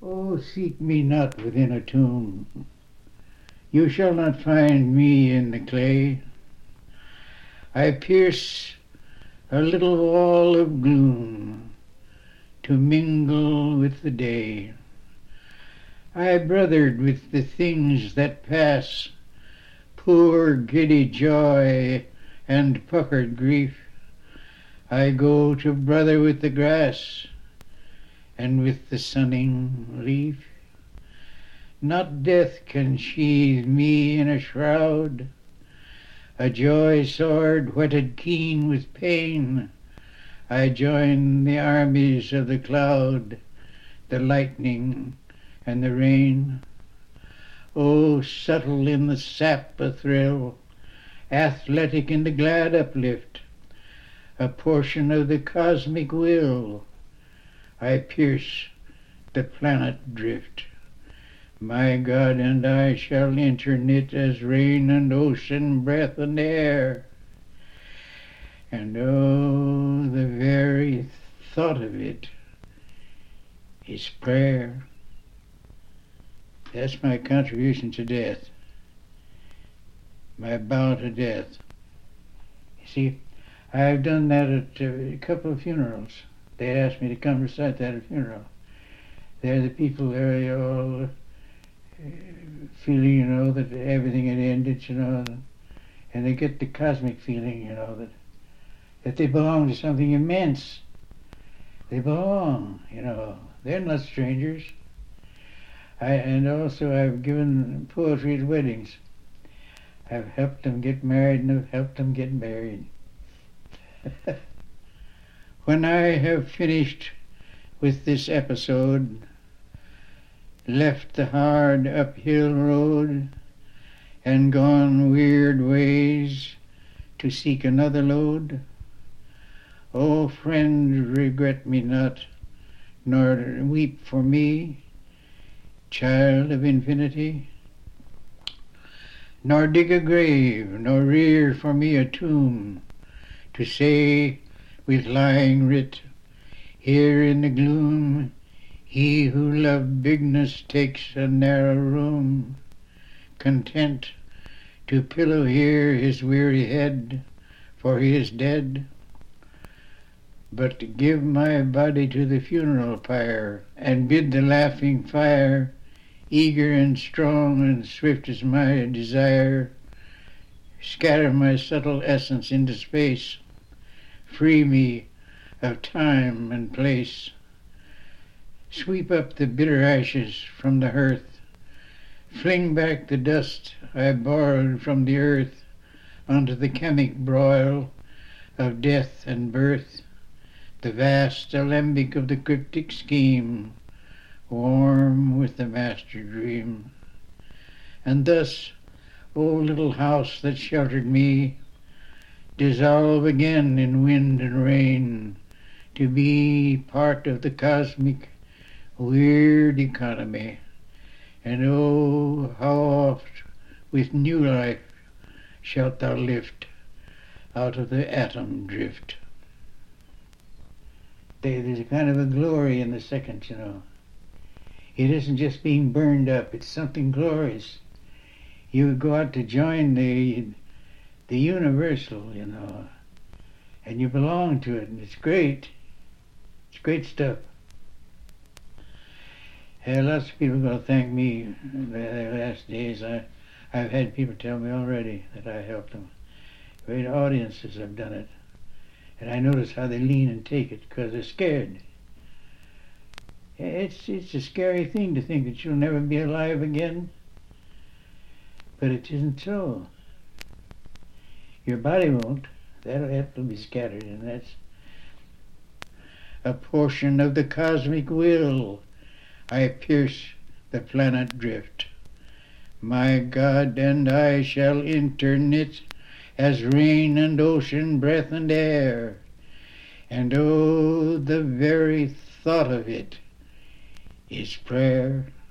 Oh, seek me not within a tomb. You shall not find me in the clay. I pierce a little wall of gloom to mingle with the day. I brothered with the things that pass, poor giddy joy and puckered grief. I go to brother with the grass and with the sunning leaf. Not death can sheathe me in a shroud, a joy sword whetted keen with pain. I join the armies of the cloud, the lightning and the rain. Oh, subtle in the sap a thrill, athletic in the glad uplift, a portion of the cosmic will, I pierce the planet drift. My God and I shall interknit as rain and ocean, breath and air. And oh, the very thought of it is prayer. That's my contribution to death, my bow to death. You see, I've done that at a couple of funerals. They asked me to come recite that at a funeral. They're the people there all feeling, that everything had ended, and they get the cosmic feeling, that they belong to something immense. They belong, They're not strangers. And also I've given poetry at weddings. I've helped them get married and I've helped them get married. When I have finished with this episode, left the hard uphill road, and gone weird ways to seek another load, oh, friend, regret me not, nor weep for me, child of infinity, nor dig a grave, nor rear for me a tomb, to say with lying writ, here in the gloom, he who loved bigness takes a narrow room, content to pillow here his weary head, for he is dead. But give my body to the funeral pyre, and bid the laughing fire, eager and strong and swift as my desire, scatter my subtle essence into space, free me of time and place. Sweep up the bitter ashes from the hearth, fling back the dust I borrowed from the earth onto the chemic broil of death and birth, the vast alembic of the cryptic scheme, warm with the master dream. And thus, O little house that sheltered me, dissolve again in wind and rain, to be part of the cosmic weird economy. And oh, how oft with new life shalt thou lift out of the atom drift. There's a kind of a glory in the second, It isn't just being burned up, it's something glorious. You go out to join the universal, and you belong to it, and it's great. It's great stuff. Lots of people are going to thank me their last days. I've had people tell me already that I helped them. Great audiences have done it. And I notice how they lean and take it because they're scared. It's a scary thing to think that you'll never be alive again. But it isn't so. Your body won't. That'll have to be scattered, and that's a portion of the cosmic will. I pierce the planet drift. My God and I shall interknit as rain and ocean, breath and air. And oh, the very thought of it is prayer.